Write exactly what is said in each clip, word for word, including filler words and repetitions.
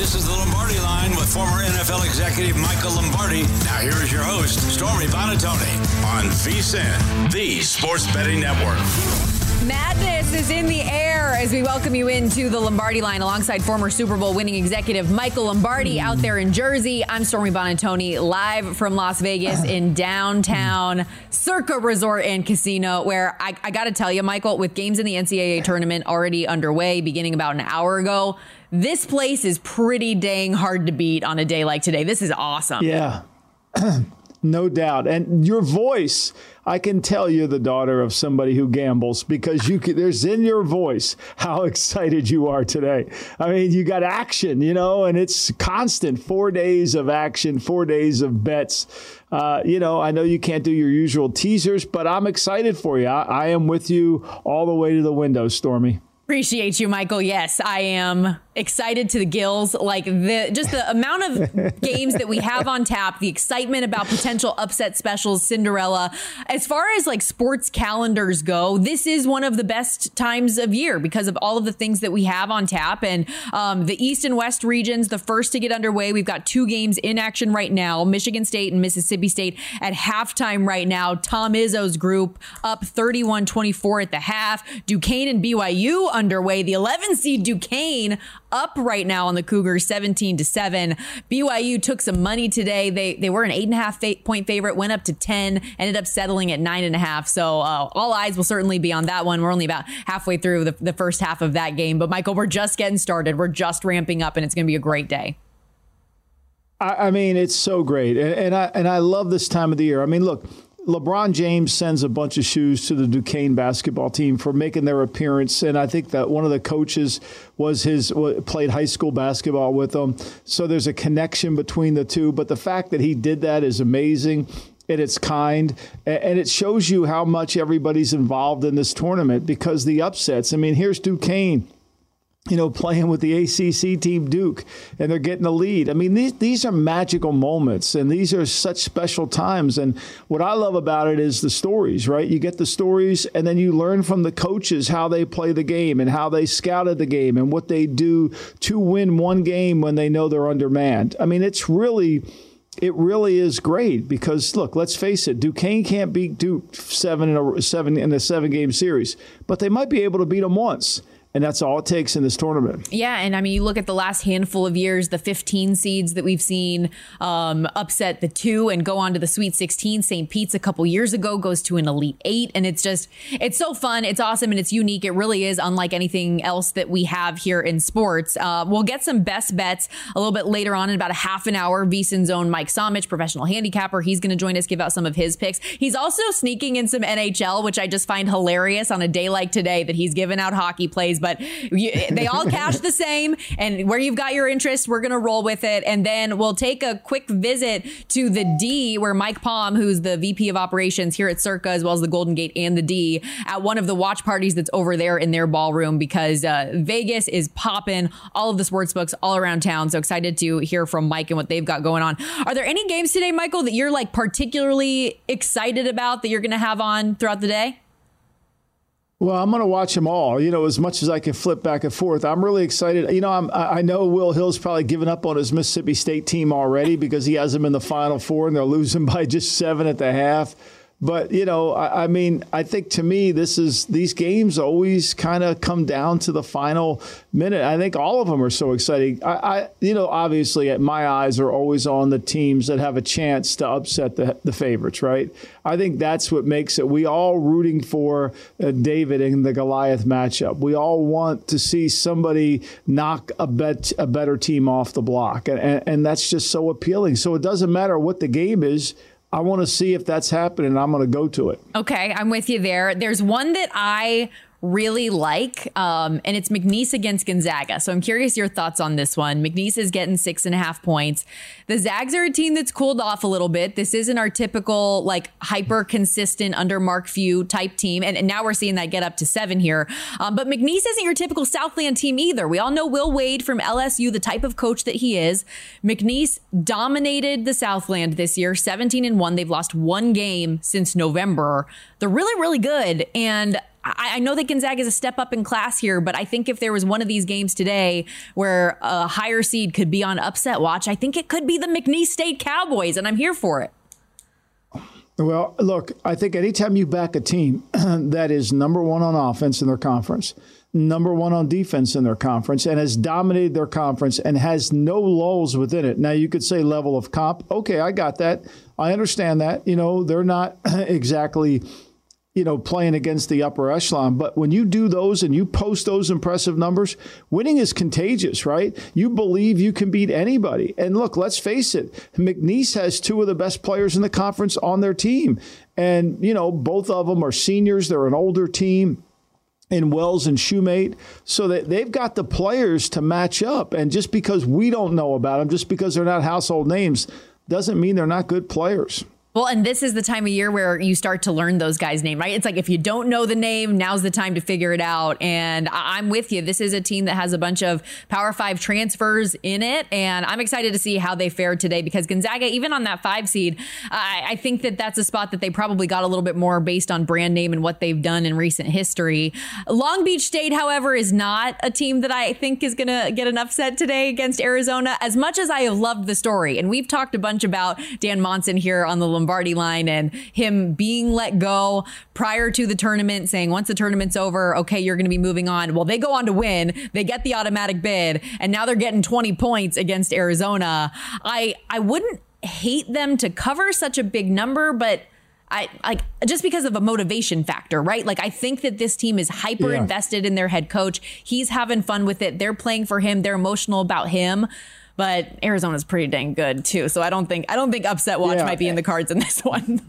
This is the Lombardi Line with former N F L executive Michael Lombardi. Now here is your host, Stormy Buonantony, on VSiN, the Sports Betting Network. Madness is in the air as we welcome you into the Lombardi Line alongside former Super Bowl winning executive Michael Lombardi out there in Jersey. I'm Stormy Buonantony, live from Las Vegas in downtown Circa Resort and Casino, where I, I got to tell you, Michael, with games in the N C double A tournament already underway beginning about an hour ago, this place is pretty dang hard to beat on a day like today. This is awesome. Yeah. No doubt. And your voice, I can tell you're the daughter of somebody who gambles because you can, there's in your voice how excited you are today. I mean, you got action, you know, and it's constant. Four days of action, four days of bets. Uh, you know, I know you can't do your usual teasers, but I'm excited for you. I, I am with you all the way to the window, Stormy. Appreciate you, Michael. Yes, I am excited to the gills. Like the just the amount of games that we have on tap, the excitement about potential upset specials, Cinderella. As far as like sports calendars go, this is one of the best times of year because of all of the things that we have on tap. And um, the East and West regions, the first to get underway. We've got two games in action right now. Michigan State and Mississippi State at halftime right now. Tom Izzo's group up thirty-one twenty-four at the half. Duquesne and B Y U underway. The eleven seed Duquesne up right now on the Cougars seventeen to seven. B Y U took some money today. They they were an eight and a half point favorite, went up to ten, ended up settling at nine and a half. So uh, all eyes will certainly be on that one. We're only about halfway through the, the first half of that game. But Michael, we're just getting started. We're just ramping up and it's going to be a great day. I, I mean, it's so great. And, and I and I love this time of the year. I mean, look, LeBron James sends a bunch of shoes to the Duquesne basketball team for making their appearance. And I think that one of the coaches was his played high school basketball with them. So there's a connection between the two. But the fact that he did that is amazing. And it's kind. And it shows you how much everybody's involved in this tournament because the upsets. I mean, here's Duquesne, you know, playing with the A C C team Duke, and they're getting the lead. I mean, these these are magical moments, and these are such special times. And what I love about it is the stories, right? You get the stories, and then you learn from the coaches how they play the game and how they scouted the game and what they do to win one game when they know they're undermanned. I mean, it's really... It really is great because, look, let's face it, Duquesne can't beat Duke seven in a, seven in a seven-game series, but they might be able to beat them once. And that's all it takes in this tournament. Yeah, and I mean, you look at the last handful of years, the fifteen seeds that we've seen um, upset the two and go on to the Sweet sixteen. Saint Pete's a couple years ago goes to an Elite Eight. And it's just, it's so fun. It's awesome and it's unique. It really is unlike anything else that we have here in sports. Uh, we'll get some best bets a little bit later on in about a half an hour. VSiN's own Mike Somich, professional handicapper. He's going to join us, give out some of his picks. He's also sneaking in some N H L, which I just find hilarious on a day like today that he's giving out hockey plays. But you, they all cash the same. And where you've got your interest, we're going to roll with it. And then we'll take a quick visit to the D, where Mike Palm, who's the V P of operations here at Circa, as well as the Golden Gate and the D, at one of the watch parties that's over there in their ballroom, because uh, Vegas is popping, all of the sports books all around town. So excited to hear from Mike and what they've got going on. Are there any games today, Michael, that you're like particularly excited about that you're going to have on throughout the day? Well, I'm going to watch them all, you know, as much as I can flip back and forth. I'm really excited. You know, I'm, I know Will Hill's probably given up on his Mississippi State team already because he has them in the Final Four and they're losing by just seven at the half. But, you know, I, I mean, I think to me, this is these games always kind of come down to the final minute. I think all of them are so exciting. I, I you know, obviously, my eyes are always on the teams that have a chance to upset the, the favorites, right? I think that's what makes it. We all rooting for uh, David in the Goliath matchup. We all want to see somebody knock a bet a better team off the block, and, and, and that's just so appealing. So it doesn't matter what the game is. I want to see if that's happening. I'm going to go to it. Okay, I'm with you there. There's one that I really like, um, and it's McNeese against Gonzaga. So I'm curious your thoughts on this one. McNeese is getting six and a half points. The Zags are a team that's cooled off a little bit. This isn't our typical, like, hyper consistent under Mark Few type team. And, and now we're seeing that get up to seven here. Um, but McNeese isn't your typical Southland team either. We all know Will Wade from L S U, the type of coach that he is. McNeese dominated the Southland this year, seventeen and one. They've lost one game since November. They're really, really good. And I, I know that Gonzaga is a step up in class here, but I think if there was one of these games today where a higher seed could be on upset watch, I think it could be the McNeese State Cowboys, and I'm here for it. Well, look, I think anytime you back a team that is number one on offense in their conference, number one on defense in their conference, and has dominated their conference and has no lulls within it. Now, you could say level of comp. Okay, I got that. I understand that. You know, they're not exactly, you know, playing against the upper echelon. But when you do those and you post those impressive numbers, winning is contagious, right? You believe you can beat anybody. And look, let's face it, McNeese has two of the best players in the conference on their team. And, you know, both of them are seniors. They're an older team in Wells and Shoemate, so that they've got the players to match up. And just because we don't know about them, just because they're not household names, doesn't mean they're not good players. Well, and this is the time of year where you start to learn those guys' name, right? It's like if you don't know the name, now's the time to figure it out. And I'm with you. This is a team that has a bunch of Power Five transfers in it. And I'm excited to see how they fared today because Gonzaga, even on that five seed, I, I think that that's a spot that they probably got a little bit more based on brand name and what they've done in recent history. Long Beach State, however, is not a team that I think is going to get an upset today against Arizona. As much as I have loved the story, and we've talked a bunch about Dan Monson here on the Lombardi line and him being let go prior to the tournament, saying once the tournament's over, okay, you're going to be moving on. Well, they go on to win. They get the automatic bid, and now they're getting twenty points against Arizona. I I wouldn't hate them to cover such a big number, but I like just because of a motivation factor, right? Like I think that this team is hyper yeah. invested in their head coach. He's having fun with it. They're playing for him. They're emotional about him. But Arizona's pretty dang good, too. So I don't think I don't think upset watch yeah. might be in the cards in this one.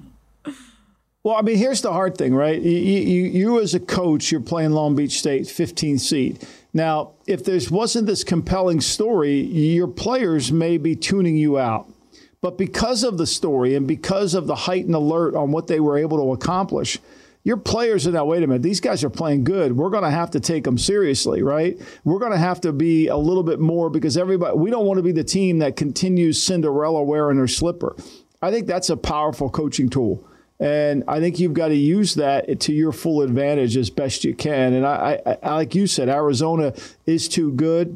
Well, I mean, here's the hard thing, right? You, you, you as a coach, you're playing Long Beach State, fifteenth seed. Now, if there wasn't this compelling story, your players may be tuning you out. But because of the story and because of the heightened alert on what they were able to accomplish, your players are now, wait a minute, these guys are playing good. We're going to have to take them seriously, right? We're going to have to be a little bit more because everybody, we don't want to be the team that continues Cinderella wearing her slipper. I think that's a powerful coaching tool. And I think you've got to use that to your full advantage as best you can. And I, I, I like you said, Arizona is too good.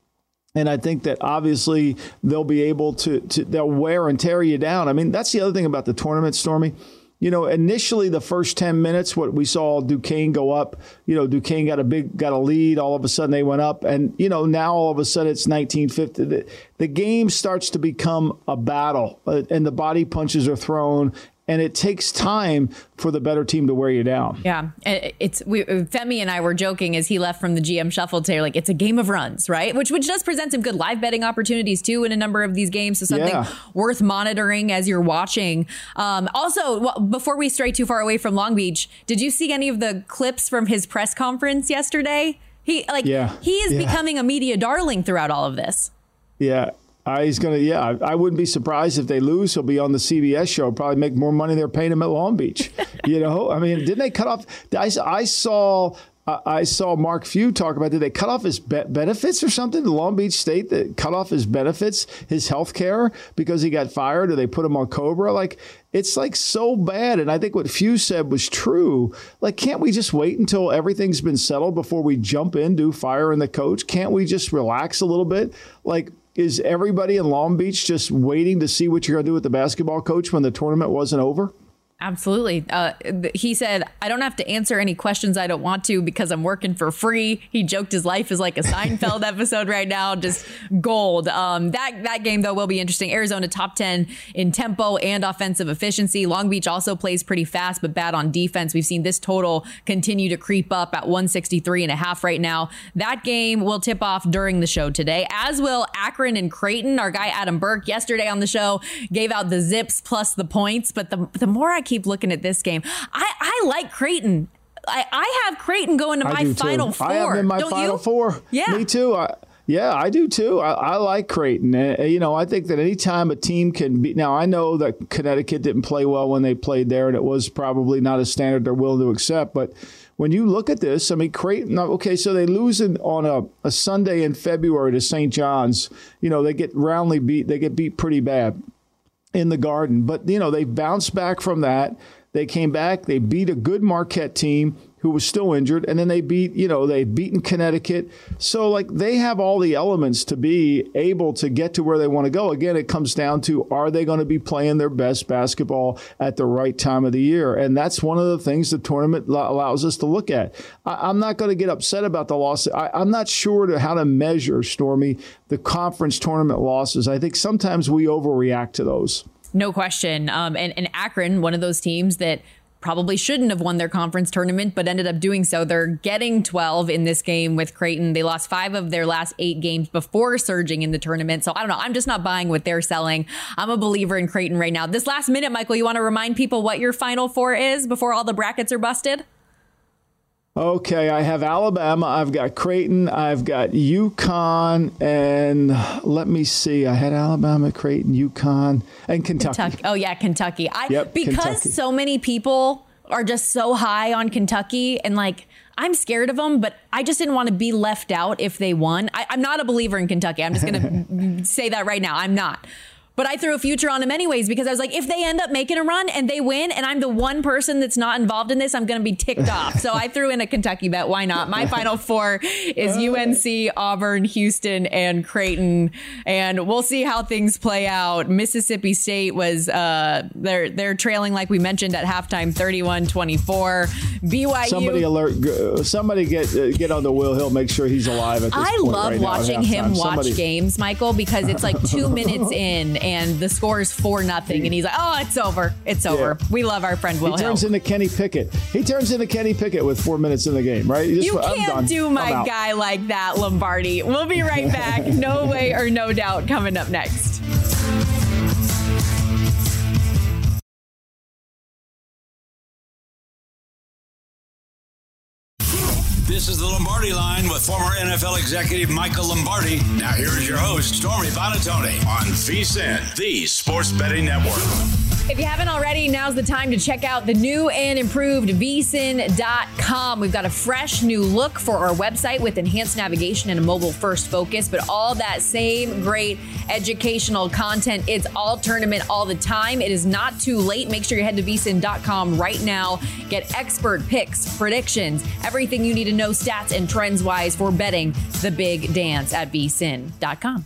And I think that obviously they'll be able to, to they'll wear and tear you down. I mean, that's the other thing about the tournament, Stormy. You know, initially the first ten minutes, what we saw Duquesne go up, you know, Duquesne got a big, got a lead. All of a sudden they went up. And, you know, now all of a sudden it's nineteen fifty. The, the game starts to become a battle uh, and the body punches are thrown. And it takes time for the better team to wear you down. Yeah, it's we, Femi and I were joking as he left from the G M shuffle today, like it's a game of runs, right? Which which does present some good live betting opportunities too in a number of these games. So something yeah. worth monitoring as you're watching. Um, also, well, before we stray too far away from Long Beach, did you see any of the clips from his press conference yesterday? He like yeah. he is yeah. becoming a media darling throughout all of this. Yeah. Uh, he's going to, yeah, I, I wouldn't be surprised if they lose. He'll be on the C B S show, probably make more money they're paying him at Long Beach. You know, I mean, didn't they cut off? I, I saw uh, I saw Mark Few talk about, did they cut off his be- benefits or something? The Long Beach State that cut off his benefits, his health care because he got fired or they put him on Cobra? Like, it's like so bad. And I think what Few said was true. Like, can't we just wait until everything's been settled before we jump in, do firing the coach? Can't we just relax a little bit? Like, is everybody in Long Beach just waiting to see what you're going to do with the basketball coach when the tournament wasn't over? Absolutely. Uh, he said, I don't have to answer any questions I don't want to because I'm working for free. He joked his life is like a Seinfeld episode right now, just gold. Um, that, that game, though, will be interesting. Arizona top ten in tempo and offensive efficiency. Long Beach also plays pretty fast, but bad on defense. We've seen this total continue to creep up at one sixty-three and a half right now. That game will tip off during the show today, as will Akron and Creighton. Our guy Adam Burke yesterday on the show gave out the zips plus the points. But the, the more I keep looking at this game, I, I like Creighton. I, I have Creighton going to my Final Four. I have them in my Don't Final you? Four. Yeah. Me too. I, yeah, I do too. I, I like Creighton. Uh, you know, I think that anytime a team can be, now I know that Connecticut didn't play well when they played there, and it was probably not a standard they're willing to accept. But when you look at this, I mean, Creighton, okay, so they lose in, on a, a Sunday in February to Saint John's. You know, they get roundly beat. They get beat pretty bad in the Garden. But, you know, they bounced back from that. They came back. They beat a good Marquette team who was still injured, and then they beat, you know, they've beaten Connecticut. So, like, they have all the elements to be able to get to where they want to go. Again, it comes down to, are they going to be playing their best basketball at the right time of the year? And that's one of the things the tournament allows us to look at. I, I'm not going to get upset about the loss. I, I'm not sure to how to measure, Stormy, the conference tournament losses. I think sometimes we overreact to those. No question. Um, and, and Akron, one of those teams that probably shouldn't have won their conference tournament, but ended up doing so. They're getting twelve in this game with Creighton. They lost five of their last eight games before surging in the tournament. So I don't know. I'm just not buying what they're selling. I'm a believer in Creighton right now. This last minute, Michael, you want to remind people what your Final Four is before all the brackets are busted? Okay, I have Alabama, I've got Creighton, I've got UConn, and let me see. I had Alabama, Creighton, UConn, and Kentucky. Kentucky. Oh, yeah, Kentucky. I, yep, because Kentucky. So many people are just so high on Kentucky, and like, I'm scared of them, but I just didn't want to be left out if they won. I, I'm not a believer in Kentucky. I'm just going to say that right now. I'm not. But I threw a future on them anyways, because I was like, if they end up making a run and they win and I'm the one person that's not involved in this, I'm going to be ticked off. So I threw in a Kentucky bet. Why not? My Final Four is U N C, Auburn, Houston, and Creighton. And we'll see how things play out. Mississippi State was, uh, they're they're trailing, like we mentioned, at halftime, thirty-one twenty-four. B Y U. Somebody alert, somebody get uh, get on the Will Hill, make sure he's alive at this I point love right watching now him watch somebody. games, Michael, because it's like two minutes in and the score is four nothing, and he's like, "Oh, it's over, it's over." Yeah. We love our friend Will He turns Hill. into Kenny Pickett. He turns into Kenny Pickett with four minutes in the game, right? You, just, you I'm can't done. do my guy like that, Lombardi. We'll be right back. No way or no doubt coming up next. This is the Lombardi Line with former N F L executive Michael Lombardi. Now here is your host, Stormy Buonantony, on VSiN, the Sports Betting Network. If you haven't already, now's the time to check out the new and improved V S I N dot com. We've got a fresh new look for our website with enhanced navigation and a mobile-first focus, but all that same great educational content. It's all tournament all the time. It is not too late. Make sure you head to V S I N dot com right now. Get expert picks, predictions, everything you need to know stats and trends-wise for betting the big dance at V S I N dot com.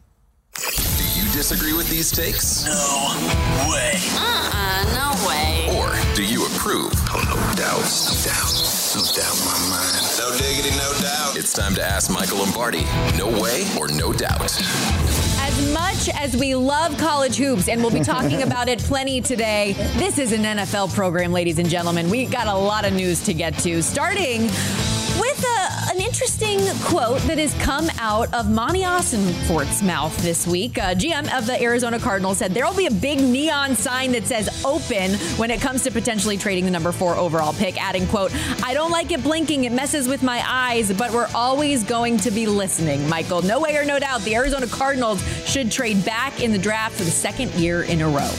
Disagree with these takes? No way. Uh-uh, no way. Or do you approve? Oh, no doubt. No doubt. No doubt in my mind. No diggity, no doubt. It's time to ask Michael Lombardi. No way or no doubt. As much as we love college hoops, and we'll be talking about it plenty today, this is an N F L program, ladies and gentlemen. We got a lot of news to get to, starting with a, an interesting quote that has come out of Monty Ossenfort's mouth this week. Uh, G M of the Arizona Cardinals said there will be a big neon sign that says open when it comes to potentially trading the number four overall pick, adding, quote, "I don't like it blinking. It messes with my eyes, but we're always going to be listening." Michael, no way or no doubt, the Arizona Cardinals should trade back in the draft for the second year in a row.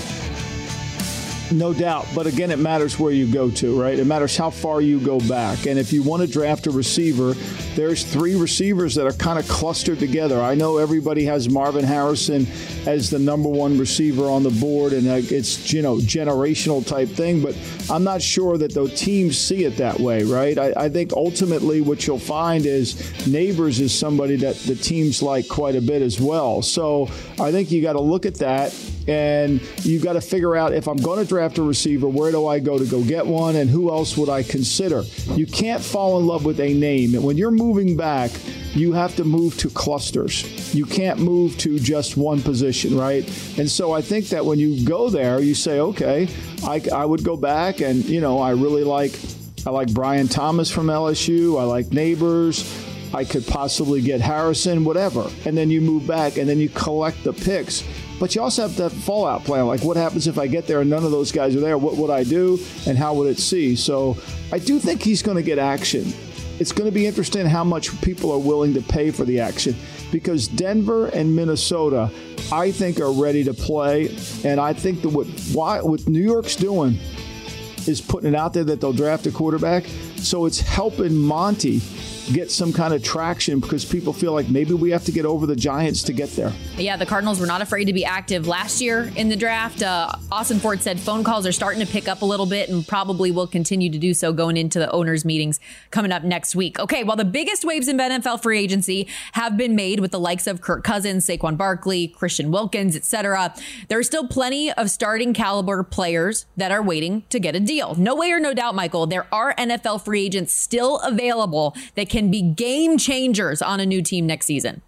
No doubt. But again, it matters where you go to, right? It matters how far you go back. And if you want to draft a receiver, there's three receivers that are kind of clustered together. I know everybody has Marvin Harrison as the number one receiver on the board, and it's, you know, generational type thing. But I'm not sure that the teams see it that way, right? I, I think ultimately what you'll find is Neighbors is somebody that the teams like quite a bit as well. So I think you got to look at that, and you got to figure out, if I'm going to draft a receiver, where do I go to go get one, and who else would I consider? You can't fall in love with a name. And when you're moving back, you have to move to clusters. You can't move to just one position, right? And so I think that when you go there, you say, okay, I, I would go back, and, you know, I really like, I like Brian Thomas from L S U. I like Neighbors. I could possibly get Harrison, whatever. And then you move back, and then you collect the picks. But you also have that fallout plan. Like, what happens if I get there and none of those guys are there? What would I do, and how would it see? So I do think he's going to get action. It's going to be interesting how much people are willing to pay for the action, because Denver and Minnesota, I think, are ready to play. And I think that what, why, what New York's doing is putting it out there that they'll draft a quarterback. So it's helping Monty get some kind of traction because people feel like maybe we have to get over the Giants to get there. Yeah, the Cardinals were not afraid to be active last year in the draft. Uh, Austin Ford said phone calls are starting to pick up a little bit and probably will continue to do so going into the owners' meetings coming up next week. Okay, well, the biggest waves in N F L free agency have been made with the likes of Kirk Cousins, Saquon Barkley, Christian Wilkins, et cetera. There are still plenty of starting caliber players that are waiting to get a deal. No way or no doubt, Michael, there are N F L free agents still available that can be game changers on a new team next season.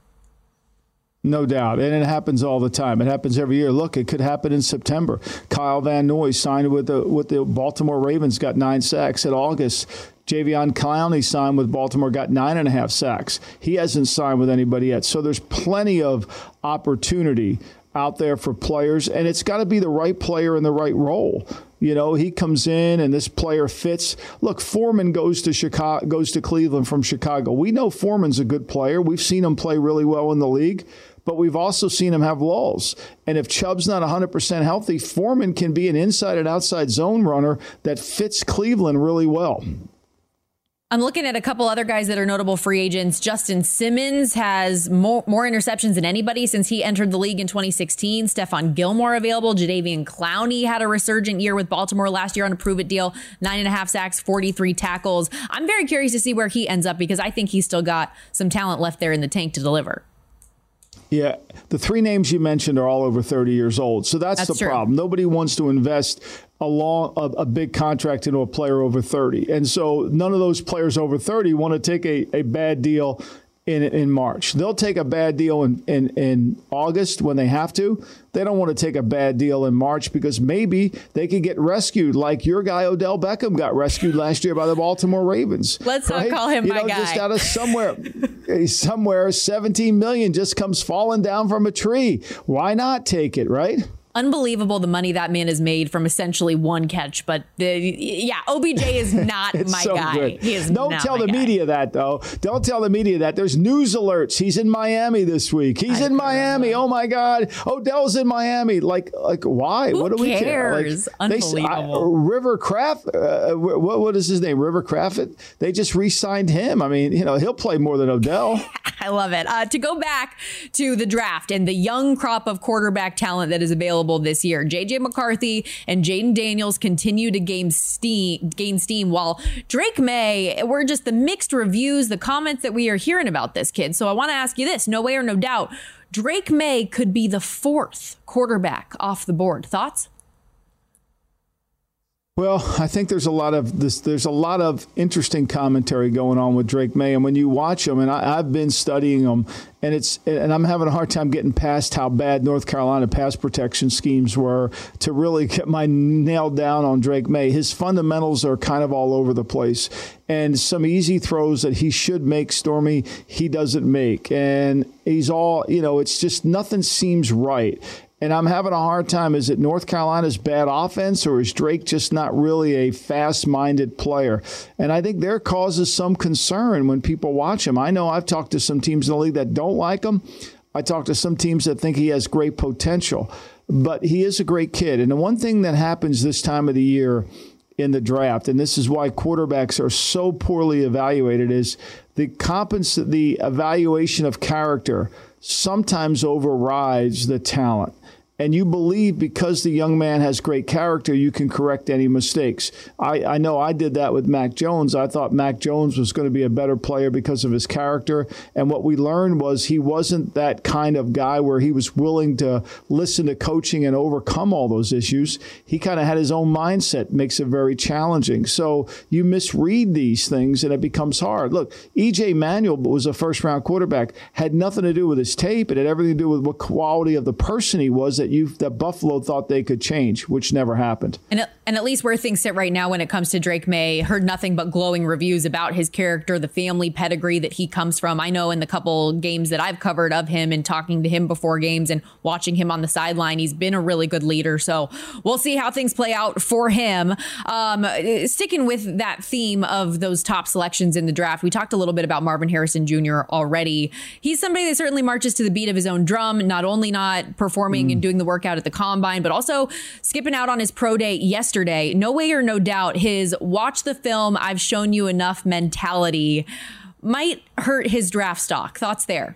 No doubt. And it happens all the time. It happens every year. Look, it could happen in September. Kyle Van Noy signed with the with the Baltimore Ravens, got nine sacks. In August, Jadeveon Clowney signed with Baltimore, got nine and a half sacks. He hasn't signed with anybody yet. So there's plenty of opportunity out there for players, and it's got to be the right player in the right role. You know, he comes in and this player fits. Look, Foreman goes to Chicago, goes to Cleveland from Chicago. We know Foreman's a good player. We've seen him play really well in the league, but we've also seen him have lulls. And if Chubb's not one hundred percent healthy, Foreman can be an inside and outside zone runner that fits Cleveland really well. I'm looking at a couple other guys that are notable free agents. Justin Simmons has more, more interceptions than anybody since he entered the league in twenty sixteen. Stephon Gilmore available. Jadeveon Clowney had a resurgent year with Baltimore last year on a prove-it deal. Nine and a half sacks, forty-three tackles. I'm very curious to see where he ends up because I think he's still got some talent left there in the tank to deliver. Yeah, the three names you mentioned are all over thirty years old. So that's, that's the true. problem. Nobody wants to invest a long, a, a big contract into a player over thirty. And so none of those players over thirty want to take a, a bad deal in in March. They'll take a bad deal in, in, in August when they have to. They don't want to take a bad deal in March because maybe they could get rescued like your guy Odell Beckham got rescued last year by the Baltimore Ravens. Let's right? not call him you my know, guy. Just out of somewhere, somewhere seventeen million just comes falling down from a tree. Why not take it, right? Unbelievable the money that man has made from essentially one catch. But the, yeah, O B J is not my so guy. Good. He is Don't not tell my the guy. media that, though. Don't tell the media that. There's news alerts. He's in Miami this week. He's I in Miami. Oh, my God. Odell's in Miami. Like, like why? Who what do we cares? care? Like, Unbelievable. They, I, River Kraft, uh, what, what is his name? River Kraft. They just re-signed him. I mean, you know, he'll play more than Odell. I love it. Uh, to go back to the draft and the young crop of quarterback talent that is available this year, J J McCarthy and Jaden Daniels continue to gain steam, gain steam while Drake May, we're just the mixed reviews, the comments that we are hearing about this kid. So I want to ask you this, no way or no doubt, Drake May could be the fourth quarterback off the board. Thoughts? Well, I think there's a lot of this. There's a lot of interesting commentary going on with Drake May, and when you watch him, and I, I've been studying him, and it's and I'm having a hard time getting past how bad North Carolina pass protection schemes were to really get my nail down on Drake May. His fundamentals are kind of all over the place, and some easy throws that he should make, Stormy, he doesn't make, and he's all you know. It's just nothing seems right. And I'm having a hard time. Is it North Carolina's bad offense, or is Drake just not really a fast-minded player? And I think there causes some concern when people watch him. I know I've talked to some teams in the league that don't like him. I talked to some teams that think he has great potential. But he is a great kid. And the one thing that happens this time of the year in the draft, and this is why quarterbacks are so poorly evaluated, is the compens- the evaluation of character sometimes overrides the talent. And you believe because the young man has great character, you can correct any mistakes. I, I know I did that with Mac Jones. I thought Mac Jones was going to be a better player because of his character. And what we learned was he wasn't that kind of guy where he was willing to listen to coaching and overcome all those issues. He kind of had his own mindset, makes it very challenging. So you misread these things and it becomes hard. Look, E J Manuel was a first-round quarterback. Had nothing to do with his tape. It had everything to do with what quality of the person he was that you that Buffalo thought they could change, which never happened. And, and at least where things sit right now when it comes to Drake May, heard nothing but glowing reviews about his character, the family pedigree that he comes from. I know in the couple games that I've covered of him and talking to him before games and watching him on the sideline, he's been a really good leader. So we'll see how things play out for him. Um, sticking with that theme of those top selections in the draft, we talked a little bit about Marvin Harrison Junior already. He's somebody that certainly marches to the beat of his own drum, not only not performing mm. and doing the workout at the combine, but also skipping out on his pro day yesterday. No way or no doubt his watch the film, I've shown you enough mentality might hurt his draft stock. Thoughts there?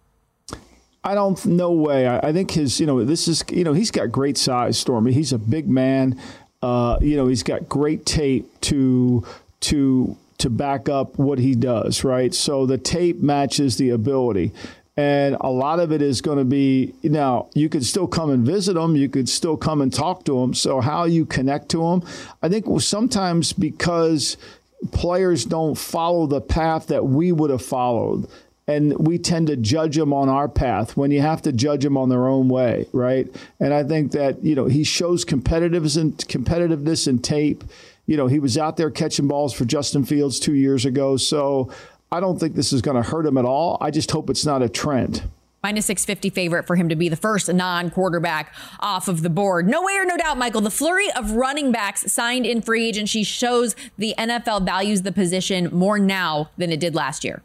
I don't, no way. I, I think his, you know, this is, you know, he's got great size, Stormy. He's a big man. Uh, you know, he's got great tape to, to, to back up what he does, right? So the tape matches the ability. And a lot of it is going to be, you know, you could still come and visit him. You could still come and talk to him. So how you connect to him, I think sometimes because players don't follow the path that we would have followed. And we tend to judge them on our path when you have to judge them on their own way, right? And I think that, you know, he shows competitiveness and competitiveness in tape. You know, he was out there catching balls for Justin Fields two years ago. So I don't think this is going to hurt him at all. I just hope it's not a trend. Minus six fifty favorite for him to be the first non-quarterback off of the board. No way or no doubt, Michael, the flurry of running backs signed in free agency shows the N F L values the position more now than it did last year.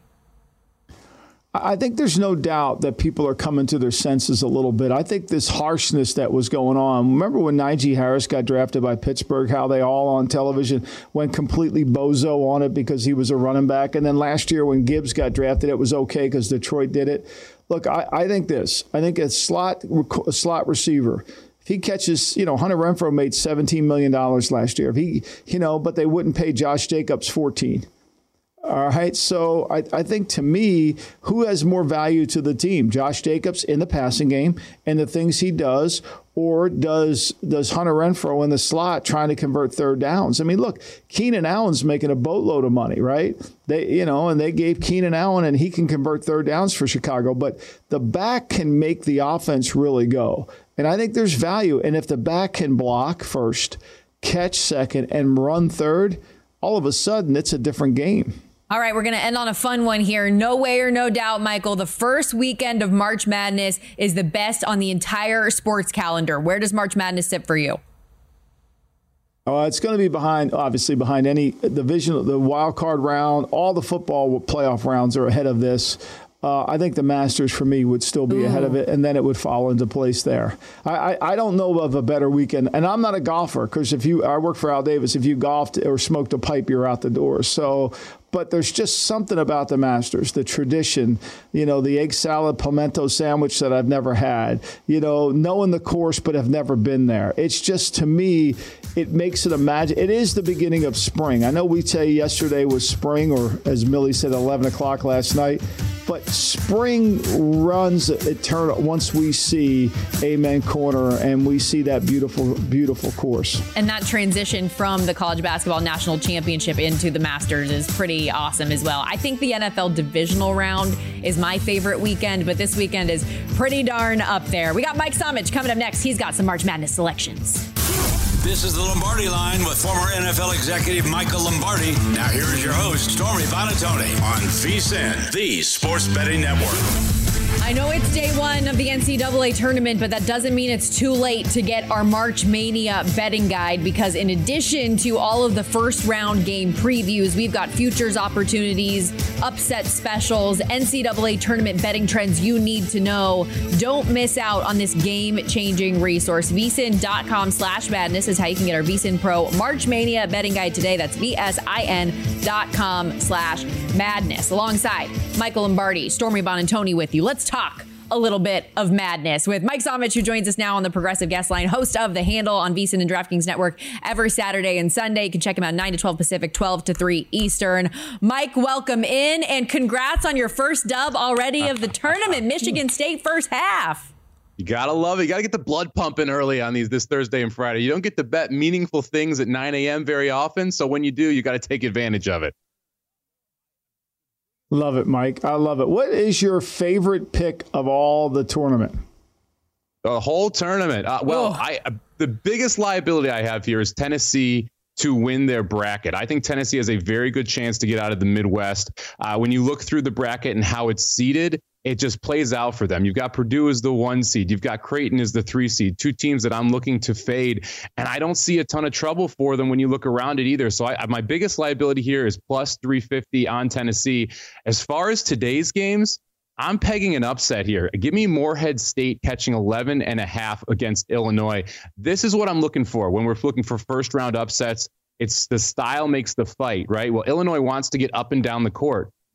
I think there's no doubt that people are coming to their senses a little bit. I think this harshness that was going on. Remember when Najee Harris got drafted by Pittsburgh, how they all on television went completely bozo on it because he was a running back. And then last year when Gibbs got drafted, it was okay because Detroit did it. Look, I, I think this. I think a slot, a slot receiver, if he catches, you know, Hunter Renfrow made seventeen million dollars last year. If he, you know, but they wouldn't pay Josh Jacobs fourteen. All right, so I, I think to me, who has more value to the team? Josh Jacobs in the passing game and the things he does, or does does Hunter Renfrow in the slot trying to convert third downs? I mean, look, Keenan Allen's making a boatload of money, right? They, you know, and they gave Keenan Allen, and he can convert third downs for Chicago, but the back can make the offense really go. And I think there's value. And if the back can block first, catch second, and run third, all of a sudden it's a different game. All right, we're going to end on a fun one here. No way or no doubt, Michael, the first weekend of March Madness is the best on the entire sports calendar. Where does March Madness sit for you? Uh, it's going to be behind, obviously, behind any division, the wild card round. All the football playoff rounds are ahead of this. Uh, I think the Masters, for me, would still be Ooh. ahead of it, and then it would fall into place there. I, I, I don't know of a better weekend, and I'm not a golfer because if you, I work for Al Davis. If you golfed or smoked a pipe, you're out the door. So, but there's just something about the Masters, the tradition, you know, the egg salad pimento sandwich that I've never had, you know, knowing the course but have never been there. It's just, to me, it makes it a magic. It is the beginning of spring. I know we say yesterday was spring, or as Millie said, eleven o'clock last night. But spring runs eternal once we see Amen Corner and we see that beautiful, beautiful course. And that transition from the College Basketball National Championship into the Masters is pretty awesome as well. I think the N F L divisional round is my favorite weekend, but this weekend is pretty darn up there. We got Mike Somich coming up next. He's got some March Madness selections. This is the Lombardi Line with former N F L executive Michael Lombardi. Now here is your host, Stormy Buonantony on VSiN, the Sports Betting Network. I know it's day one of the N C double A tournament, but that doesn't mean it's too late to get our March Mania betting guide, because in addition to all of the first round game previews, we've got futures opportunities, upset specials, N C double A tournament betting trends you need to know. Don't miss out on this game-changing resource. V S I N dot com slash madness is how you can get our VSiN Pro March Mania betting guide today. That's V S I N dot com slash madness. Alongside Michael Lombardi, Stormy Buonantony with you. Let's talk a little bit of madness with Mike Somich, who joins us now on the Progressive Guest Line, host of The Handle on VSiN and DraftKings Network every Saturday and Sunday. You can check him out nine to twelve Pacific, twelve to three Eastern. Mike, welcome in, and congrats on your first dub already of the tournament. Michigan State first half. You gotta love it. You gotta get the blood pumping early on these this Thursday and Friday. You don't get to bet meaningful things at nine a.m. very often, so when you do, you got to take advantage of it. Love it, Mike. I love it. What is your favorite pick of all the tournament? The whole tournament. Uh, well, oh. I uh, the biggest liability I have here is Tennessee to win their bracket. I think Tennessee has a very good chance to get out of the Midwest. Uh, when you look through the bracket and how it's seeded, it just plays out for them. You've got Purdue as the one seed. You've got Creighton as the three seed, two teams that I'm looking to fade. And I don't see a ton of trouble for them when you look around it either. So I, my biggest liability here is plus three fifty on Tennessee. As far as today's games, I'm pegging an upset here. Give me Morehead State catching eleven and a half against Illinois. This is what I'm looking for when we're looking for first round upsets. It's the style makes the fight, right? Well, Illinois wants to get up and down the court.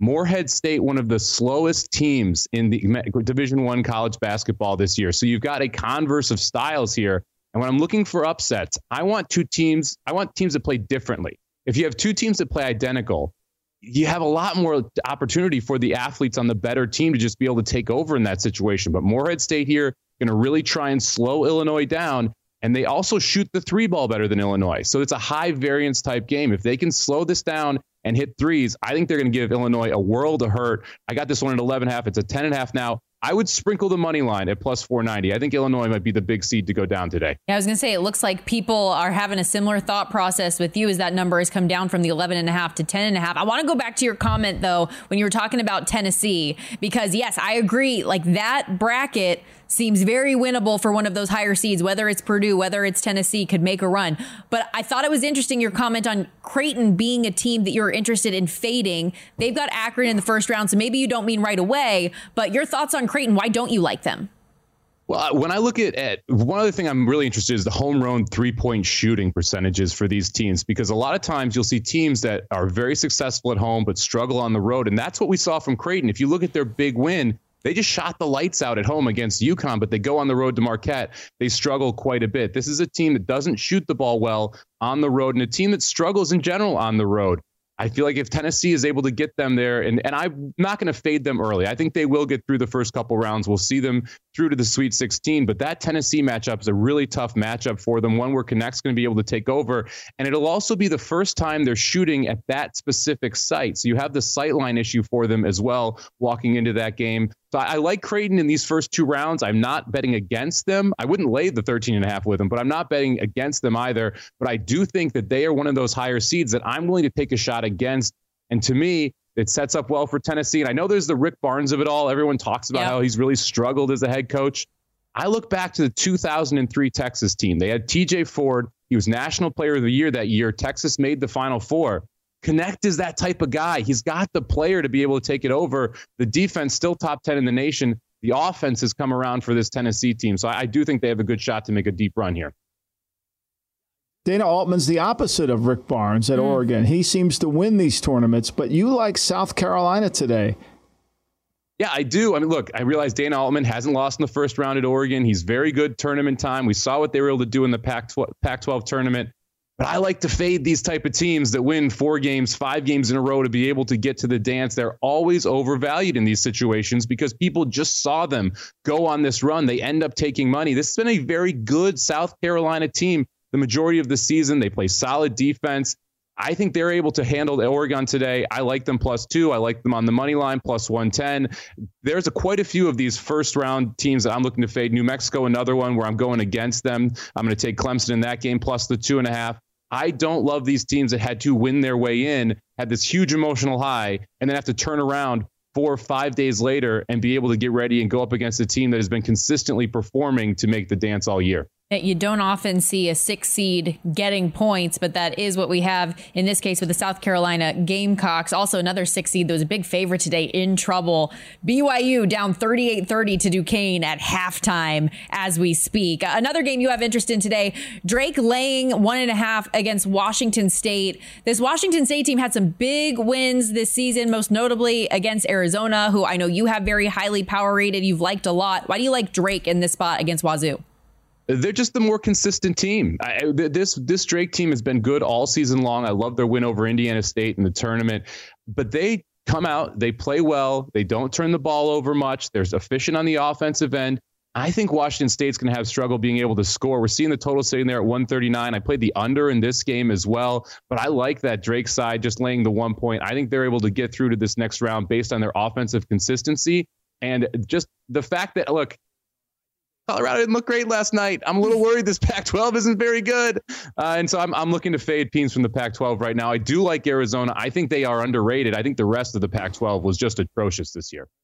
Morehead State, one of the slowest teams in the Division One college basketball this year. So you've got a converse of styles here. And when I'm looking for upsets, I want two teams. I want teams that play differently. If you have two teams that play identical, you have a lot more opportunity for the athletes on the better team to just be able to take over in that situation. But Morehead State here going to really try and slow Illinois down. And they also shoot the three ball better than Illinois. So it's a high variance type game. If they can slow this down and hit threes, I think they're going to give Illinois a world of hurt. I got this one at eleven and a half. It's a ten and a half now. I would sprinkle the money line at plus four ninety. I think Illinois might be the big seed to go down today. Yeah, I was going to say, it looks like people are having a similar thought process with you as that number has come down from the eleven and a half to ten and a half. I want to go back to your comment, though, when you were talking about Tennessee, because, yes, I agree. Like, that bracket seems very winnable for one of those higher seeds, whether it's Purdue, whether it's Tennessee, could make a run. But I thought it was interesting, your comment on Creighton being a team that you're interested in fading. They've got Akron in the first round, so maybe you don't mean right away, but your thoughts on Creighton, why don't you like them? Well, when I look at, at one other thing I'm really interested in is the home run three-point shooting percentages for these teams, because a lot of times you'll see teams that are very successful at home but struggle on the road, and that's what we saw from Creighton. If you look at their big win, they just shot the lights out at home against UConn, but they go on the road to Marquette. They struggle quite a bit. This is a team that doesn't shoot the ball well on the road and a team that struggles in general on the road. I feel like if Tennessee is able to get them there, and, and I'm not going to fade them early. I think they will get through the first couple rounds. We'll see them through to the Sweet sixteen, but that Tennessee matchup is a really tough matchup for them, one where Connect's going to be able to take over, and it'll also be the first time they're shooting at that specific site. So you have the sightline issue for them as well walking into that game. So I, I like Creighton in these first two rounds. I'm not betting against them. I wouldn't lay the thirteen and a half with them, but I'm not betting against them either. But I do think that they are one of those higher seeds that I'm willing to take a shot against. And to me, it sets up well for Tennessee. And I know there's the Rick Barnes of it all. Everyone talks about yeah. how he's really struggled as a head coach. I look back to the two thousand three Texas team. They had T J Ford. He was National Player of the Year that year. Texas made the Final Four. Connect is that type of guy. He's got the player to be able to take it over. The defense still top ten in the nation. The offense has come around for this Tennessee team. So I, I do think they have a good shot to make a deep run here. Dana Altman's the opposite of Rick Barnes at mm. Oregon. He seems to win these tournaments, but you like South Carolina today. Yeah, I do. I mean, look, I realize Dana Altman hasn't lost in the first round at Oregon. He's very good tournament time. We saw what they were able to do in the Pac twelve tournament. But I like to fade these type of teams that win four games, five games in a row to be able to get to the dance. They're always overvalued in these situations because people just saw them go on this run. They end up taking money. This has been a very good South Carolina team the majority of the season. They play solid defense. I think they're able to handle Oregon today. I like them plus two. I like them on the money line, plus one ten. There's a, quite a few of these first round teams that I'm looking to fade. New Mexico, another one where I'm going against them. I'm going to take Clemson in that game, plus the two and a half. I don't love these teams that had to win their way in, had this huge emotional high, and then have to turn around four or five days later and be able to get ready and go up against a team that has been consistently performing to make the dance all year. You don't often see a six seed getting points, but that is what we have in this case with the South Carolina Gamecocks. Also another six seed that was a big favorite today, in trouble. B Y U down thirty-eight thirty to Duquesne at halftime as we speak. Another game you have interest in today, Drake laying one and a half against Washington State. This Washington State team had some big wins this season, most notably against Arizona, who I know you have very highly power rated. You've liked a lot. Why do you like Drake in this spot against Wazoo? They're just the more consistent team. I, this this Drake team has been good all season long. I love their win over Indiana State in the tournament, but they come out, they play well, they don't turn the ball over much. They're efficient on the offensive end. I think Washington State's going to have struggle being able to score. We're seeing the total sitting there at one thirty-nine. I played the under in this game as well, but I like that Drake side just laying the one point. I think they're able to get through to this next round based on their offensive consistency and just the fact that, look, Colorado didn't look great last night. I'm a little worried this Pac twelve isn't very good. Uh, and so I'm, I'm looking to fade teams from the Pac twelve right now. I do like Arizona. I think they are underrated. I think the rest of the Pac twelve was just atrocious this year.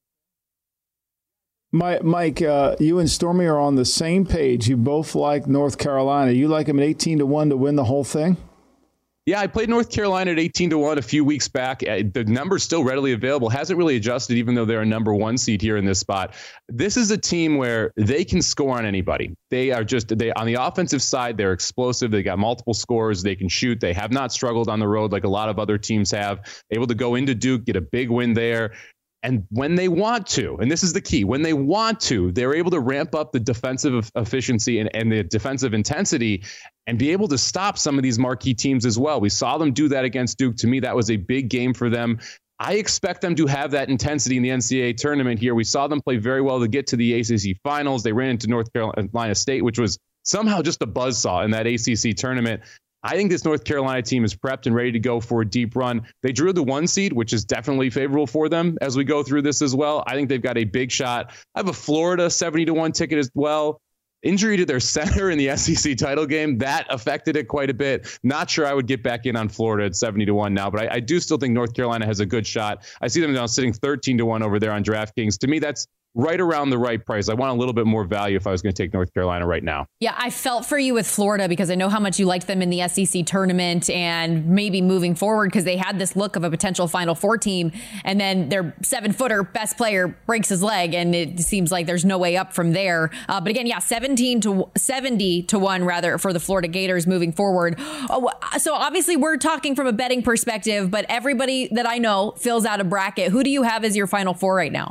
My, Mike, uh, you and Stormy are on the same page. You both like North Carolina. You like them at eighteen to one to win the whole thing? Yeah, I played North Carolina at eighteen to one a few weeks back. The number's still readily available. Hasn't really adjusted, even though they're a number one seed here in this spot. This is a team where they can score on anybody. They are just, they on the offensive side, they're explosive. They got multiple scores. They can shoot. They have not struggled on the road like a lot of other teams have. Able to go into Duke, get a big win there. And when they want to, and this is the key, when they want to, they're able to ramp up the defensive efficiency and, and the defensive intensity and be able to stop some of these marquee teams as well. We saw them do that against Duke. To me, that was a big game for them. I expect them to have that intensity in the N C double A tournament here. We saw them play very well to get to the A C C finals. They ran into North Carolina State, which was somehow just a buzzsaw in that A C C tournament. I think this North Carolina team is prepped and ready to go for a deep run. They drew the one seed, which is definitely favorable for them as we go through this as well. I think they've got a big shot. I have a Florida seventy to one ticket as well. Injury to their center in the S E C title game, that affected it quite a bit. Not sure I would get back in on Florida at seventy to one now, but I, I do still think North Carolina has a good shot. I see them now sitting thirteen to one over there on DraftKings. To me, that's right around the right price. I want a little bit more value if I was going to take North Carolina right now. Yeah, I felt for you with Florida because I know how much you liked them in the S E C tournament and maybe moving forward because they had this look of a potential Final Four team. And then their seven footer best player breaks his leg and it seems like there's no way up from there. Uh, but again, yeah, seventeen to seventy to one rather for the Florida Gators moving forward. Oh, so obviously we're talking from a betting perspective, but everybody that I know fills out a bracket. Who do you have as your Final Four right now?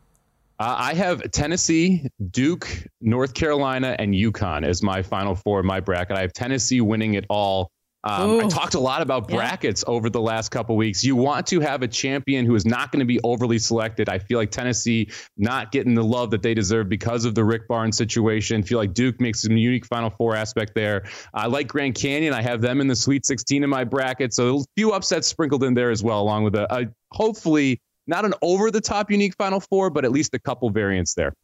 Uh, I have Tennessee, Duke, North Carolina, and UConn as my Final Four in my bracket. I have Tennessee winning it all. Um, I talked a lot about brackets yeah. over the last couple of weeks. You want to have a champion who is not going to be overly selected. I feel like Tennessee not getting the love that they deserve because of the Rick Barnes situation. I feel like Duke makes some unique Final Four aspect there. I like Grand Canyon. I have them in the Sweet sixteen in my bracket. So a few upsets sprinkled in there as well, along with a, a hopefully not an over-the-top unique Final Four, but at least a couple variants there.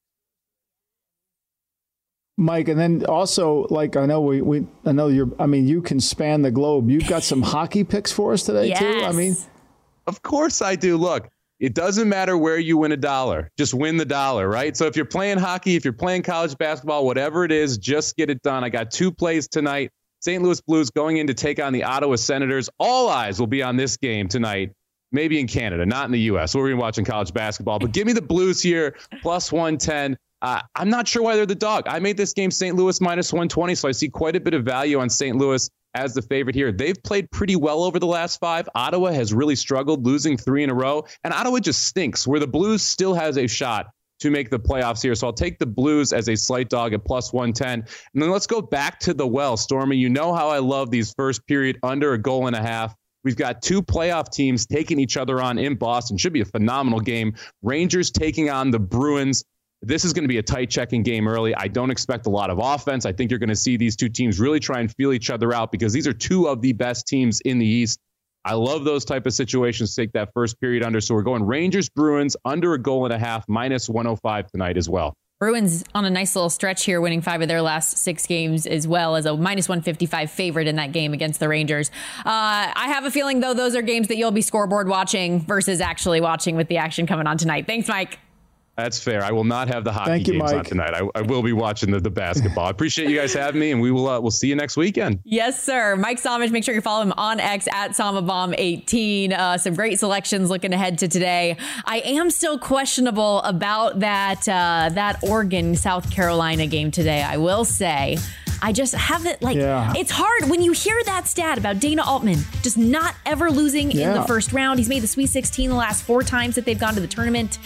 Mike, and then also, like, I know we, we I know you're, I mean, you can span the globe. You've got some hockey picks for us today, yes. too? I mean, of course I do. Look, it doesn't matter where you win a dollar. Just win the dollar, right? So if you're playing hockey, if you're playing college basketball, whatever it is, just get it done. I got two plays tonight. Saint Louis Blues going in to take on the Ottawa Senators. All eyes will be on this game tonight. Maybe in Canada, not in the U S. We're going to be watching college basketball. But give me the Blues here, plus one ten. Uh, I'm not sure why they're the dog. I made this game Saint Louis minus one twenty, so I see quite a bit of value on Saint Louis as the favorite here. They've played pretty well over the last five. Ottawa has really struggled, losing three in a row. And Ottawa just stinks, where the Blues still has a shot to make the playoffs here. So I'll take the Blues as a slight dog at plus one ten. And then let's go back to the well, Stormy. You know how I love these first period under a goal and a half. We've got two playoff teams taking each other on in Boston. Should be a phenomenal game. Rangers taking on the Bruins. This is going to be a tight checking game early. I don't expect a lot of offense. I think you're going to see these two teams really try and feel each other out because these are two of the best teams in the East. I love those type of situations to take that first period under. So we're going Rangers, Bruins, under a goal and a half, minus one oh five tonight as well. Bruins on a nice little stretch here, winning five of their last six games as well as a minus one fifty-five favorite in that game against the Rangers. Uh, I have a feeling, though, those are games that you'll be scoreboard watching versus actually watching with the action coming on tonight. Thanks, Mike. That's fair. I will not have the hockey Thank you, games Mike. on tonight. I, I will be watching the, the basketball. I appreciate you guys having me, and we will uh, we'll see you next weekend. Yes, sir. Mike Somich, make sure you follow him on X at Somabomb eighteen. Uh, some great selections looking ahead to today. I am still questionable about that uh, that Oregon South Carolina game today. I will say. I just haven't, like, yeah. It's hard when you hear that stat about Dana Altman just not ever losing yeah. in the first round. He's made the Sweet sixteen the last four times that they've gone to the tournament.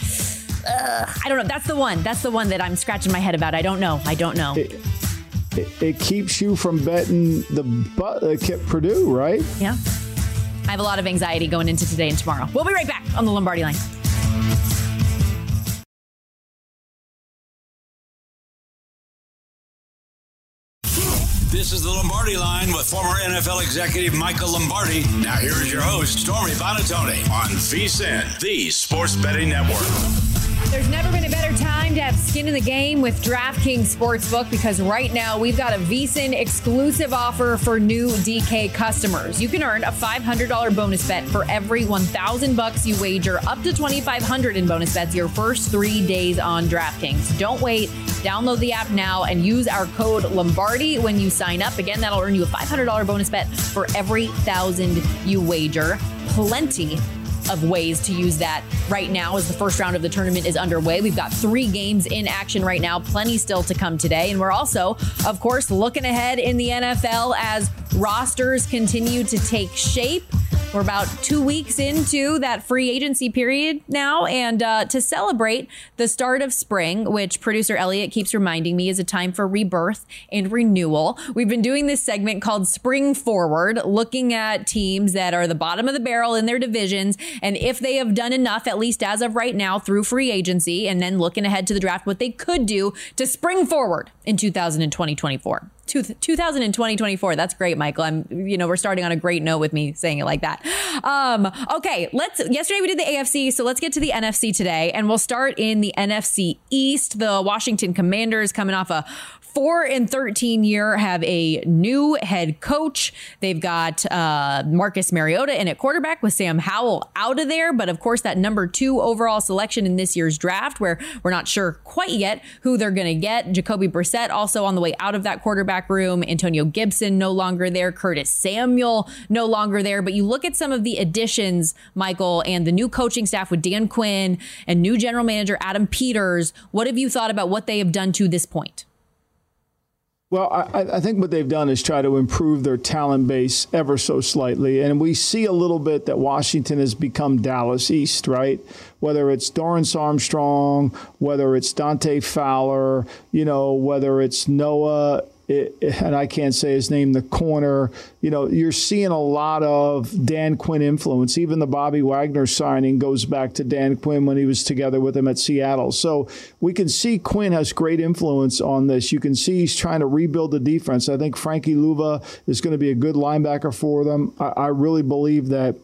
Uh, I don't know. That's the one. That's the one that I'm scratching my head about. I don't know. I don't know. It, it, it keeps you from betting the uh, Purdue, right? Yeah. I have a lot of anxiety going into today and tomorrow. We'll be right back on the Lombardi Line. This is the Lombardi Line with former N F L executive Michael Lombardi. Now here is your host, Stormy Buonantony, on VSiN, the Sports Betting Network. There's never been a better time to have skin skin in the game with DraftKings Sportsbook, because right now we've got a VSiN exclusive offer for new D K customers. You can earn a five hundred dollars bonus bet for every one thousand bucks you wager, up to twenty-five hundred in bonus bets your first three days on DraftKings. Don't wait. Download the app now and use our code Lombardi when you sign up. Again, that'll earn you a five hundred dollars bonus bet for every thousand you wager. Plenty of ways to use that right now as the first round of the tournament is underway. We've got three games in action right now, plenty still to come today. And we're also, of course, looking ahead in the N F L as rosters continue to take shape. We're about two weeks into that free agency period now. And uh, to celebrate the start of spring, which producer Elliot keeps reminding me is a time for rebirth and renewal, we've been doing this segment called Spring Forward, looking at teams that are the bottom of the barrel in their divisions. And if they have done enough, at least as of right now, through free agency, and then looking ahead to the draft, what they could do to spring forward in two thousand twenty twenty-four. two thousand twenty twenty-four. That's great, Michael. I'm, you know, we're starting on a great note with me saying it like that. Um, okay, let's, yesterday we did the A F C, so let's get to the N F C today, and we'll start in the N F C East. The Washington Commanders, coming off a four and thirteen year, have a new head coach. They've got uh, Marcus Mariota in at quarterback with Sam Howell out of there. But of course, that number two overall selection in this year's draft, where we're not sure quite yet who they're going to get. Jacoby Brissett also on the way out of that quarterback room. Antonio Gibson no longer there. Curtis Samuel no longer there. But you look at some of the additions, Michael, and the new coaching staff with Dan Quinn and new general manager Adam Peters. What have you thought about what they have done to this point? Well, I, I think what they've done is try to improve their talent base ever so slightly. And we see a little bit that Washington has become Dallas East, right? Whether it's Dorrance Armstrong, whether it's Dante Fowler, you know, whether it's Noah, it, and I can't say his name, the corner, you know, you're seeing a lot of Dan Quinn influence. Even the Bobby Wagner signing goes back to Dan Quinn when he was together with him at Seattle. So we can see Quinn has great influence on this. You can see he's trying to rebuild the defense. I think Frankie Luva is going to be a good linebacker for them. I, I really believe that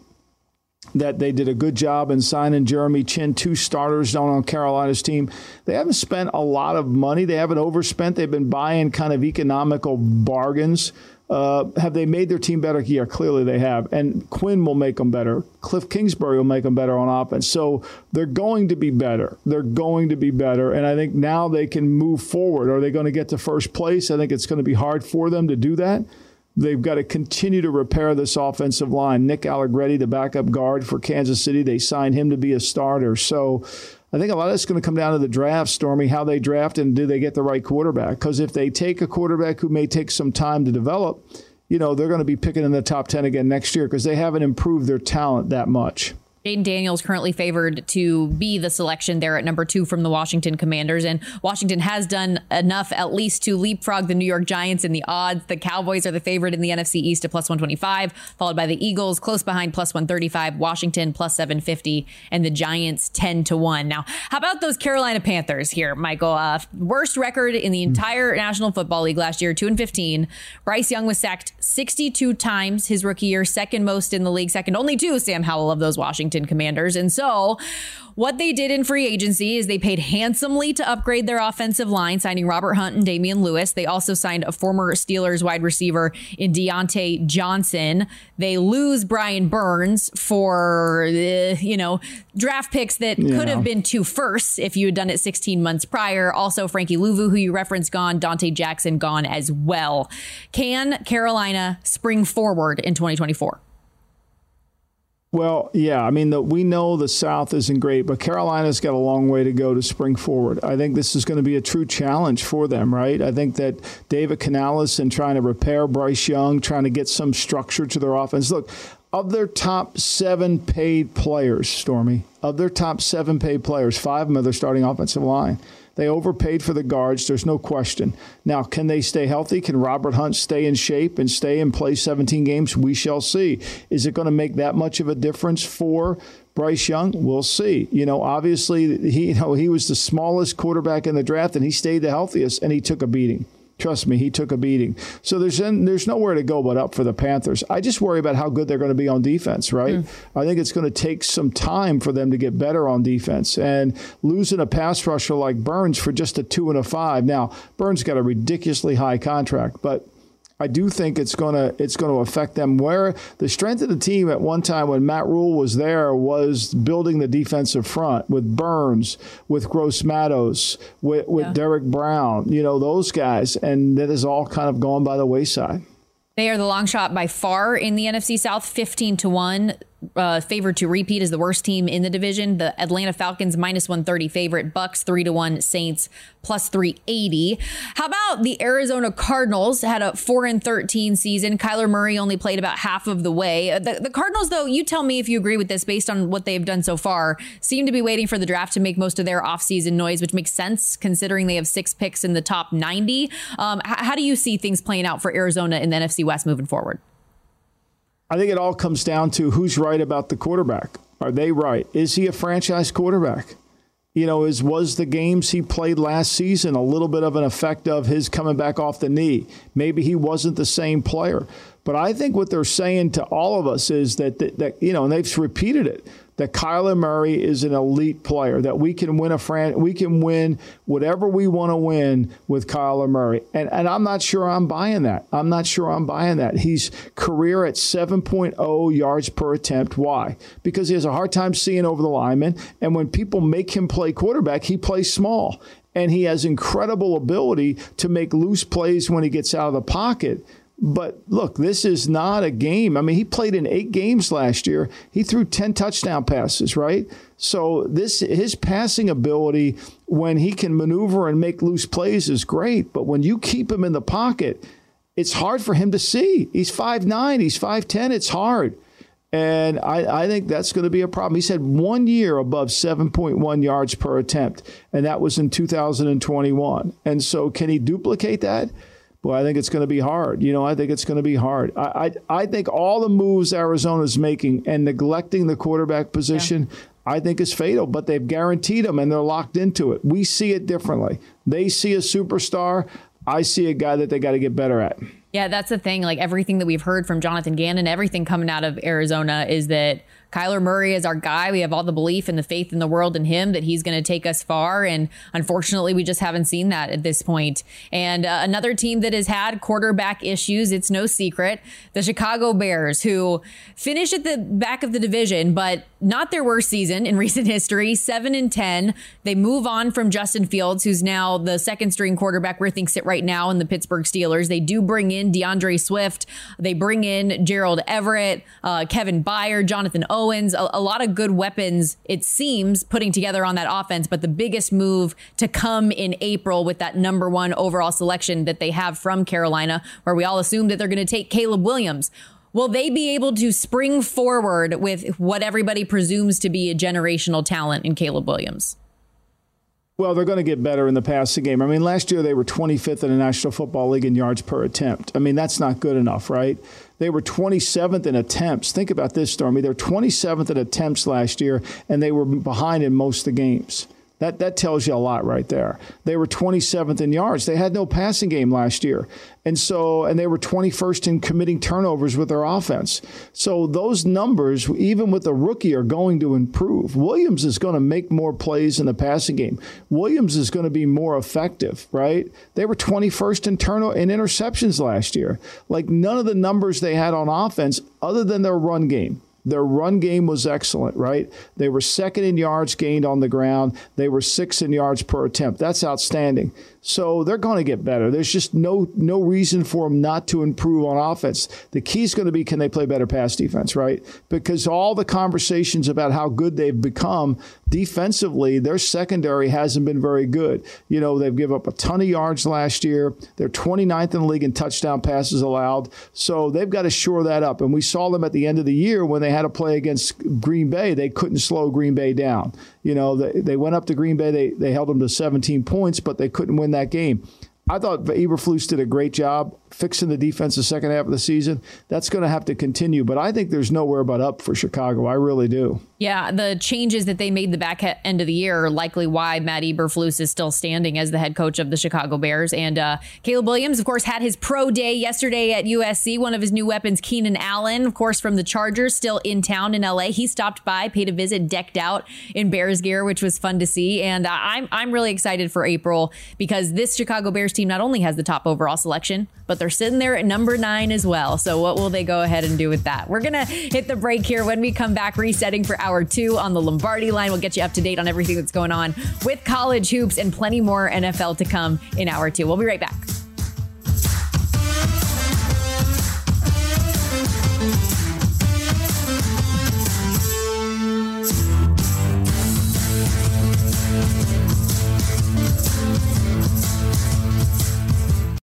that they did a good job in signing Jeremy Chin, two starters down on Carolina's team. They haven't spent a lot of money. They haven't overspent. They've been buying kind of economical bargains. Uh, have they made their team better? Yeah, clearly they have. And Quinn will make them better. Cliff Kingsbury will make them better on offense. So they're going to be better. They're going to be better. And I think now they can move forward. Are they going to get to first place? I think it's going to be hard for them to do that. They've got to continue to repair this offensive line. Nick Allegretti, the backup guard for Kansas City, they signed him to be a starter. So I think a lot of it's going to come down to the draft, Stormy, how they draft and do they get the right quarterback. Because if they take a quarterback who may take some time to develop, you know, they're going to be picking in the top ten again next year because they haven't improved their talent that much. Jayden Daniels currently favored to be the selection there at number two from the Washington Commanders. And Washington has done enough at least to leapfrog the New York Giants in the odds. The Cowboys are the favorite in the N F C East at plus one twenty-five, followed by the Eagles close behind plus one thirty-five, Washington plus seven fifty, and the Giants ten to one. Now, how about those Carolina Panthers here, Michael? Uh, worst record in the entire National Football League last year, two and fifteen. Bryce Young was sacked sixty-two times his rookie year, second most in the league, second only to Sam Howell of those Washington Commanders. And so what they did in free agency is they paid handsomely to upgrade their offensive line, signing Robert Hunt and Damian Lewis. They also signed a former Steelers wide receiver in Deontay Johnson. They lose Brian Burns for, uh, you know, draft picks that yeah. could have been two firsts if you had done it sixteen months prior. Also, Frankie Luvu, who you referenced, gone. Dante Jackson gone as well. Can Carolina spring forward in twenty twenty-four? Well, yeah, I mean, the, we know the South isn't great, but Carolina's got a long way to go to spring forward. I think this is going to be a true challenge for them, right? I think that David Canales and trying to repair Bryce Young, trying to get some structure to their offense. Look, of their top seven paid players, Stormy, of their top seven paid players, five of them are their starting offensive line. They overpaid for the guards. There's no question. Now, can they stay healthy? Can Robert Hunt stay in shape and stay and play seventeen games? We shall see. Is it going to make that much of a difference for Bryce Young? We'll see. You know, obviously, he, you know, he was the smallest quarterback in the draft, and he stayed the healthiest, and he took a beating. Trust me, he took a beating. So there's there's nowhere to go but up for the Panthers. I just worry about how good they're going to be on defense, right? Mm. I think it's going to take some time for them to get better on defense. And losing a pass rusher like Burns for just a two and a five. Now, Burns got a ridiculously high contract, but I do think it's gonna it's gonna affect them. Where the strength of the team at one time when Matt Rule was there was building the defensive front with Burns, with Gross Matos, with, with yeah. Derek Brown, you know, those guys, and that has all kind of gone by the wayside. They are the long shot by far in the N F C South, fifteen to one. Uh, favored to repeat as the worst team in the division. The Atlanta Falcons minus one thirty favorite, Bucks three to one, Saints plus three eighty. How about the Arizona Cardinals? Had a four and thirteen season. Kyler Murray only played about half of the way. The, the Cardinals, though, you tell me if you agree with this based on what they've done so far, seem to be waiting for the draft to make most of their offseason noise, which makes sense considering they have six picks in the top ninety. Um, h- how do you see things playing out for Arizona in the N F C West moving forward? I think it all comes down to who's right about the quarterback. Are they right? Is he a franchise quarterback? You know, is was the games he played last season a little bit of an effect of his coming back off the knee? Maybe he wasn't the same player. But I think what they're saying to all of us is that, that, that you know, and they've repeated it, that Kyler Murray is an elite player, that we can win a fran- we can win whatever we want to win with Kyler Murray. And and I'm not sure I'm buying that. I'm not sure I'm buying that. He's career at seven point oh yards per attempt. Why? Because he has a hard time seeing over the lineman. And when people make him play quarterback, he plays small. And he has incredible ability to make loose plays when he gets out of the pocket. But look, this is not a game. I mean, he played in eight games last year. He threw ten touchdown passes, right? So this his passing ability, when he can maneuver and make loose plays, is great. But when you keep him in the pocket, it's hard for him to see. He's five nine, he's five ten. It's hard. And I, I think that's going to be a problem. He's had one year above seven point one yards per attempt, and that was in two thousand twenty-one. And so can he duplicate that? Well, I think it's going to be hard. You know, I think it's going to be hard. I, I I think all the moves Arizona's making and neglecting the quarterback position, yeah. I think is fatal. But they've guaranteed them and they're locked into it. We see it differently. They see a superstar. I see a guy that they got to get better at. Yeah, that's the thing. Like everything that we've heard from Jonathan Gannon, everything coming out of Arizona is that Kyler Murray is our guy. We have all the belief and the faith in the world in him that he's going to take us far. And unfortunately, we just haven't seen that at this point. And uh, another team that has had quarterback issues, it's no secret, the Chicago Bears, who finished at the back of the division, but not their worst season in recent history, seven and ten. They move on from Justin Fields, who's now the second string quarterback where things sit right now in the Pittsburgh Steelers. They do bring in DeAndre Swift. They bring in Gerald Everett, uh, Kevin Byard, Jonathan Owens, a, a lot of good weapons, it seems, putting together on that offense. But the biggest move to come in April with that number one overall selection that they have from Carolina, where we all assume that they're going to take Caleb Williams. Will they be able to spring forward with what everybody presumes to be a generational talent in Caleb Williams? Well, they're going to get better in the passing game. I mean, last year they were twenty-fifth in the National Football League in yards per attempt. I mean, that's not good enough, right? They were twenty-seventh in attempts. Think about this, Stormy. They were twenty-seventh in attempts last year, and they were behind in most of the games. That that tells you a lot right there. They were twenty-seventh in yards. They had no passing game last year. And so, and they were twenty-first in committing turnovers with their offense. So those numbers, even with a rookie, are going to improve. Williams is going to make more plays in the passing game. Williams is going to be more effective, right? They were twenty-first in turno- in interceptions last year. Like none of the numbers they had on offense other than their run game. Their run game was excellent, right? They were second in yards gained on the ground. They were sixth in yards per attempt. That's outstanding. So they're going to get better. There's just no no reason for them not to improve on offense. The key is going to be, can they play better pass defense, right? Because all the conversations about how good they've become defensively, their secondary hasn't been very good. You know, they've given up a ton of yards last year. They're twenty-ninth in the league in touchdown passes allowed. So they've got to shore that up. And we saw them at the end of the year when they had to play against Green Bay. They couldn't slow Green Bay down. You know, they, they went up to Green Bay. They, they held them to seventeen points, but they couldn't win that game. I thought Eberflus did a great job. fixing the defense the second half of the season, that's going to have to continue. But I think there's nowhere but up for Chicago. I really do. Yeah, the changes that they made the back end of the year are likely why Matt Eberflus is still standing as the head coach of the Chicago Bears. And uh, Caleb Williams, of course, had his pro day yesterday at U S C. One of his new weapons, Keenan Allen, of course, from the Chargers, still in town in L A. He stopped by, paid a visit, decked out in Bears gear, which was fun to see. And uh, I'm I'm really excited for April because this Chicago Bears team not only has the top overall selection, but they're sitting there at number nine as well. So what will they go ahead and do with that? We're going to hit the break here. When we come back, resetting for hour two on the Lombardi line. We'll get you up to date on everything that's going on with college hoops and plenty more N F L to come in hour two. We'll be right back.